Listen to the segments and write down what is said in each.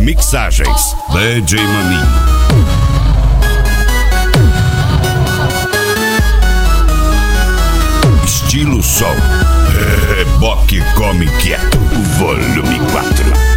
Mixagens DJ Maninho. Estilo Sol. Reboque come quieto. Volume 4.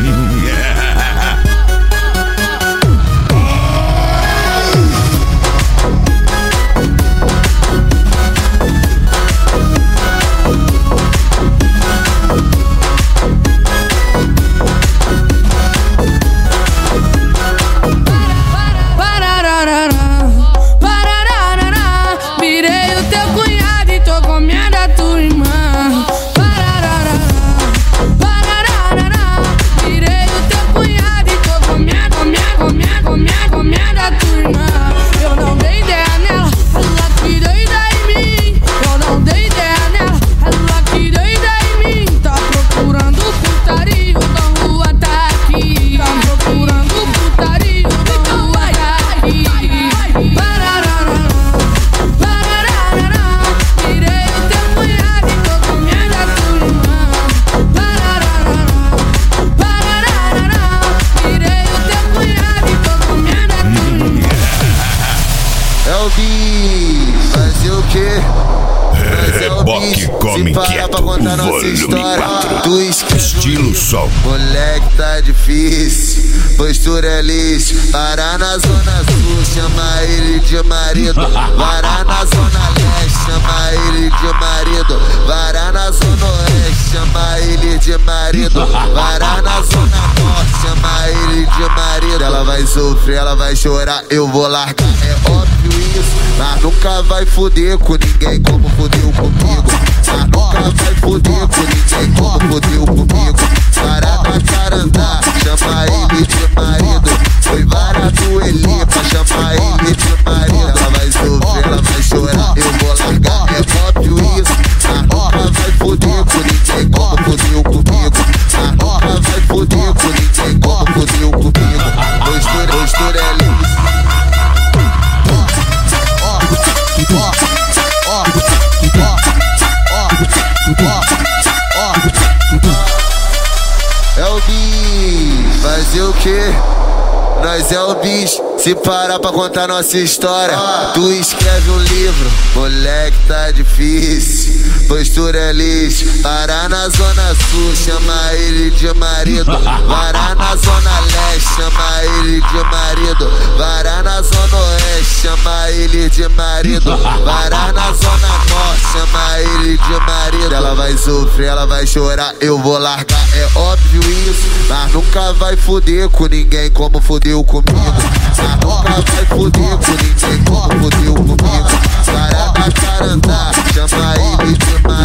Fazer o quê? Reboque come quieto. Volume 4. Tu esquece Estilo Sol. Moleque tá difícil, postura é lixo. Parar na zona sul, chama ele de marido. Varar na zona leste, chama ele de marido. Varar na zona oeste, chama ele de marido. Varar na zona norte, chama ele de marido. Ela vai sofrer, ela vai chorar, eu vou largar. É óbvio isso, mas nunca vai fuder com ninguém como fudeu comigo. Mas nunca vai fuder com ninguém como fudeu comigo. Varar na Carandá, chama ele de marido. Foi vara do Elipa, chama ele de marido. Ela vai sofrer, ela vai chorar, eu vou largar. É óbvio isso, mas nunca vai fuder com ninguém como fudeu comigo. Mas nunca vai fuder com ninguém como fudeu comigo. Postura é lisa. É o bicho, fazer o quê? Nós é o bicho, se parar pra contar nossa história. Tu escreve um livro, moleque tá difícil. Postura é lixo, parar na zona sul, chama ele de marido. Varar na zona leste, chama ele de marido. Varar na zona oeste, chama ele de marido. Varar na zona norte, chama ele de marido. Ela vai sofrer, ela vai chorar, eu vou largar. É óbvio isso, mas nunca vai fuder com ninguém como fudeu comigo. Mas nunca vai fuder com ninguém como fudeu comigo. Varar na Carandá, chama ele de marido.